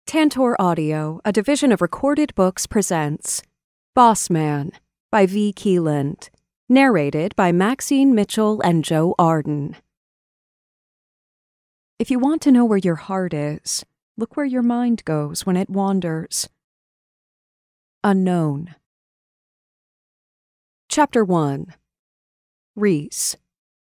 Tantor Audio, a division of Recorded Books, presents Boss Man by V. Keeland, narrated by Maxine Mitchell and Joe Arden. If you want to know where your heart is, look where your mind goes when it wanders. Unknown. Chapter 1. Reese.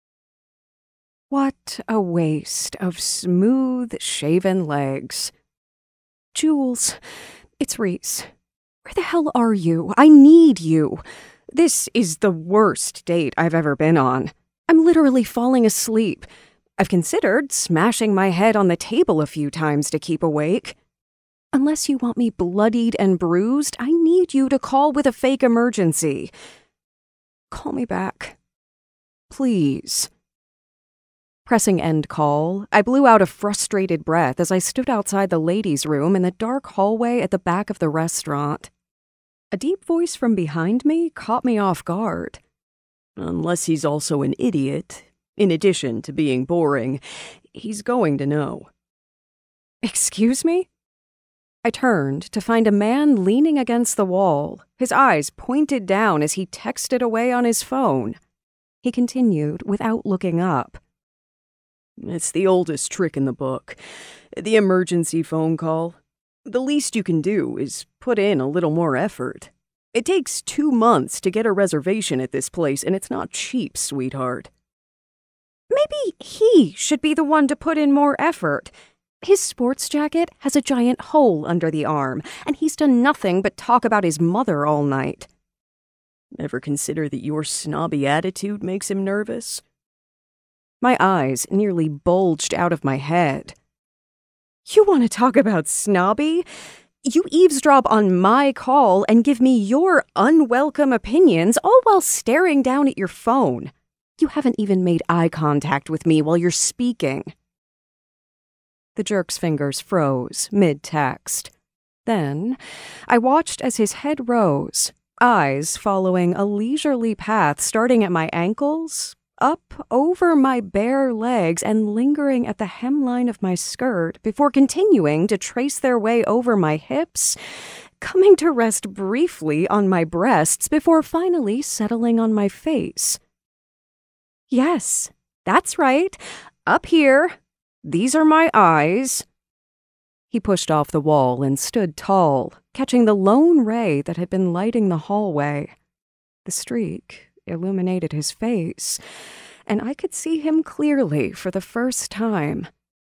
What a waste of smooth, shaven legs. Jules, it's Reese. Where the hell are you? I need you. This is the worst date I've ever been on. I'm literally falling asleep. I've considered smashing my head on the table a few times to keep awake. Unless you want me bloodied and bruised, I need you to call with a fake emergency. Call me back. Please. Pressing end call, I blew out a frustrated breath as I stood outside the ladies' room in the dark hallway at the back of the restaurant. A deep voice from behind me caught me off guard. Unless he's also an idiot, in addition to being boring, he's going to know. Excuse me? I turned to find a man leaning against the wall, his eyes pointed down as he texted away on his phone. He continued without looking up. It's the oldest trick in the book. The emergency phone call. The least you can do is put in a little more effort. It takes 2 months to get a reservation at this place, and it's not cheap, sweetheart. Maybe he should be the one to put in more effort. His sports jacket has a giant hole under the arm, and he's done nothing but talk about his mother all night. Ever consider that your snobby attitude makes him nervous? My eyes nearly bulged out of my head. You want to talk about snobby? You eavesdrop on my call and give me your unwelcome opinions, all while staring down at your phone. You haven't even made eye contact with me while you're speaking. The jerk's fingers froze mid-text. Then, I watched as his head rose, eyes following a leisurely path starting at my ankles, up over my bare legs and lingering at the hemline of my skirt before continuing to trace their way over my hips, coming to rest briefly on my breasts before finally settling on my face. Yes, that's right. Up here. These are my eyes. He pushed off the wall and stood tall, catching the lone ray that had been lighting the hallway. The streak illuminated his face, and I could see him clearly for the first time.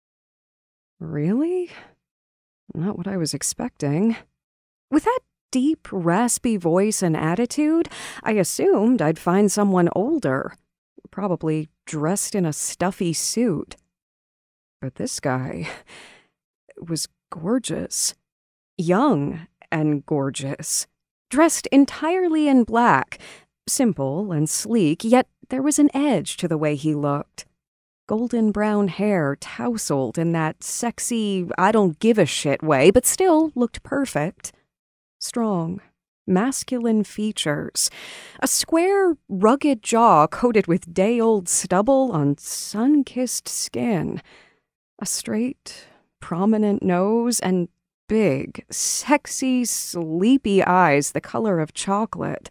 Really? Not what I was expecting. With that deep, raspy voice and attitude, I assumed I'd find someone older, probably dressed in a stuffy suit. But this guy was gorgeous. Young and gorgeous. Dressed entirely in black. Simple and sleek, yet there was an edge to the way he looked. Golden brown hair tousled in that sexy, I don't give a shit way, but still looked perfect. Strong, masculine features. A square, rugged jaw coated with day-old stubble on sun-kissed skin. A straight, prominent nose and big, sexy, sleepy eyes the color of chocolate.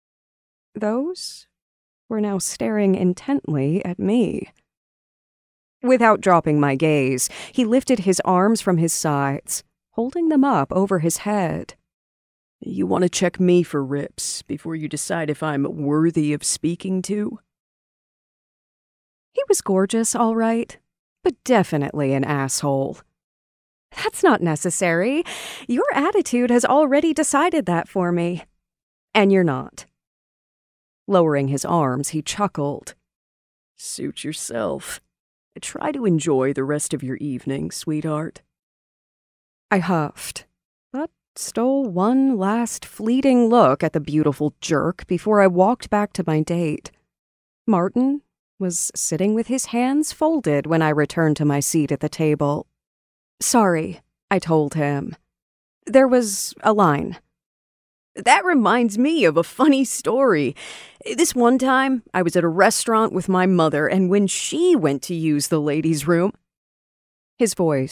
Those were now staring intently at me. Without dropping my gaze, he lifted his arms from his sides, holding them up over his head. You want to check me for rips before you decide if I'm worthy of speaking to? He was gorgeous, all right, but definitely an asshole. That's not necessary. Your attitude has already decided that for me. And you're not. Lowering his arms, he chuckled. Suit yourself. Try to enjoy the rest of your evening, sweetheart. I huffed, but stole one last fleeting look at the beautiful jerk before I walked back to my date. Martin was sitting with his hands folded when I returned to my seat at the table. Sorry, I told him. There was a line. That reminds me of a funny story. This one time, I was at a restaurant with my mother, and when she went to use the ladies' room, his voice